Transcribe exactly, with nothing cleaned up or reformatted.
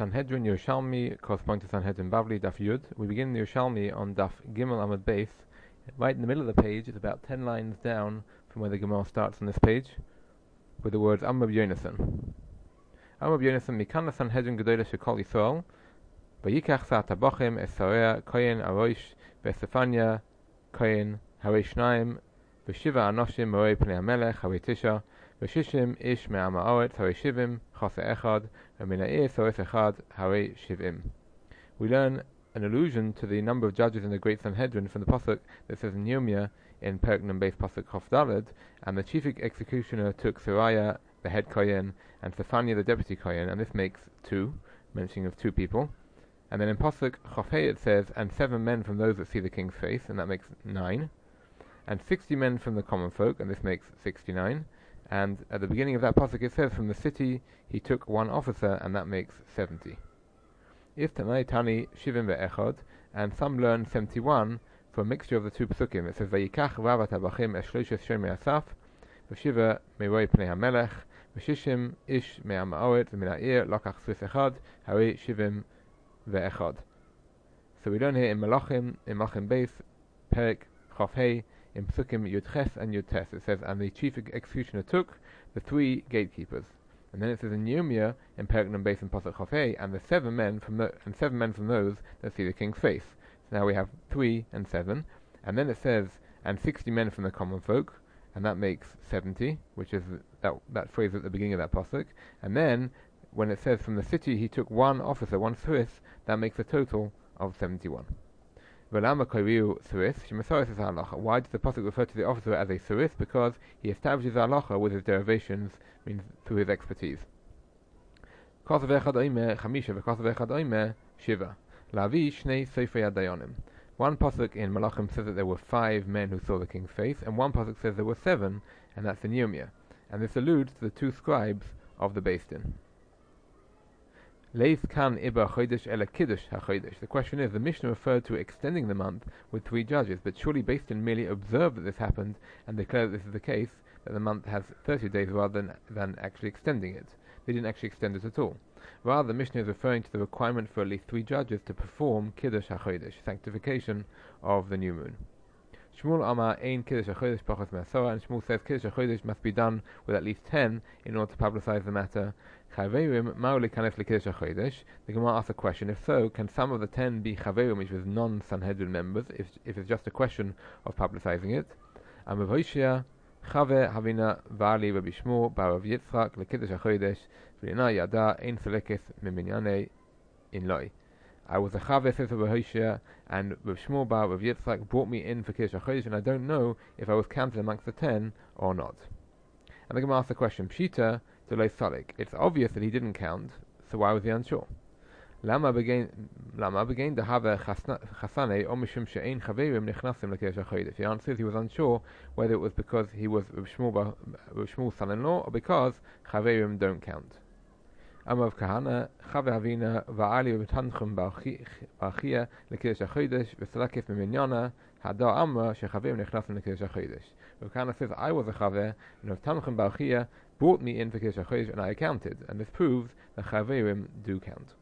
Sanhedrin Yerushalmi corresponding to Sanhedrin Bavli, Daf Yud. We begin the Yerushalmi on Daf Gimel Amud Beis. Right in the middle of the page, it's about ten lines down from where the Gemara starts on this page, with the words Amar Yonasan. Amar Yonasan Mikana Sanhedrin Gedolah Shekol Yisrael Vayikach Sat Tabachim Esarea Kohen Arosh Vesefania Kohen Harei Shnaim Veshiva Anoshim Morei Pnei HaMelech Harei Tisha Veshishim Ish Me'am Haaretz Harei Shivim Chase Echad V'Mina'ir Soref Echad Harei Shivim. We learn an allusion to the number of judges in the Great Sanhedrin from the pasuk that says in Yirmiyah in Perek Nun Beis pasuk Chof Daled, and the chief executioner took Seraiah the head kohen and Stephania the deputy kohen, and this makes two, mentioning of two people. And then in pasuk Chof Hei it says, and seven men from those that see the king's face, and that makes nine, and sixty men from the common folk, and this makes sixty-nine. And at the beginning of that pasuk it says, from the city he took one officer, and that makes seventy. If Tanai Tani Shivim ve'echad, and some learn seventy-one for a mixture of the two pasukim. It says Vayikach Rav Tabachim es Shloishes Shemei Asaf v'Shiva Meiroi Pnei HaMelech v'Shishim Ish Me'am Haaretz v'Mina'ir Lokach Sris Echad Harei Shivim ve'echad. So we learn here in Malachim, in Malachim Beis, Perek Chof Hei, in pasukim Yud Ches and Yud Tes. It says, and the chief executioner took the three gatekeepers. And then it says in Yirmiyah in Perek Nun Beis and pasuk Chof Hei, and the seven men from the and seven men from those that see the king's face. So now we have three and seven, and then it says and sixty men from the common folk, and that makes seventy, which is that that phrase at the beginning of that pasuk. And then when it says from the city he took one officer, one Suris, that makes a total of seventy-one. Why does the pasuk refer to the officer as a Suris? Because he establishes the halacha with his derivations, means through his expertise. One pasuk in Malachim says that there were five men who saw the king's face, and one pasuk says there were seven, and that's in Yirmiyah. And this alludes to the two scribes of the Beis Din. The question is, the Mishnah referred to extending the month with three judges, but surely Beis Din merely observed that this happened and declared that this is the case, that the month has thirty days rather than, than actually extending it. They didn't actually extend it at all. Rather, the Mishnah is referring to the requirement for at least three judges to perform Kiddush HaChodesh, sanctification of the new moon. Shmuel Amar Ein Kiddush HaChodesh Pachos Me'asora, and Shmuel says Kiddush HaChodesh must be done with at least ten in order to publicize the matter. Chaverim Ma'uli Kanef LeKiddush HaChodesh. The Gemara asks a question: if so, can some of the ten be Chaverim, which is non-Sanhedrin members, if if it's just a question of publicizing it? Amavoshia Chave Havina Vali Rabbi Shmuel Bar Rav Yitzchak LeKiddush HaChodesh V'Lina Yada Ein Selekes Miminyanei In Loi. I was a Chave, says Rabbi Hoshea, and Rav Shmuel Bar Rav Yitzchak brought me in for Kiddush HaChodesh, and I don't know if I was counted amongst the ten or not. And the Gemara asks the question: Pshita Delay Salik. It's obvious that he didn't count, so why was he unsure? Lama began Lama began to have a chasane or mishum she'ein chaverim nechnasim lekiddush hachodesh. The answer is he was unsure whether it was because he was Rav Shmuel, Rav Shmuel's son-in-law, or because chaverim don't count. Amav Kahana Chave Havina Va'ali V'Tanchum Ba'achia lekiddush hachodesh v'Salakif Miminyana Hada Amma shechaverim nechnasim lekiddush hachodesh. Rav Kahana says, I was a chave, and Rav Tanchum Ba'achia brought me in for Kiddush HaChodesh, and I counted, and this proves that chaverim do count.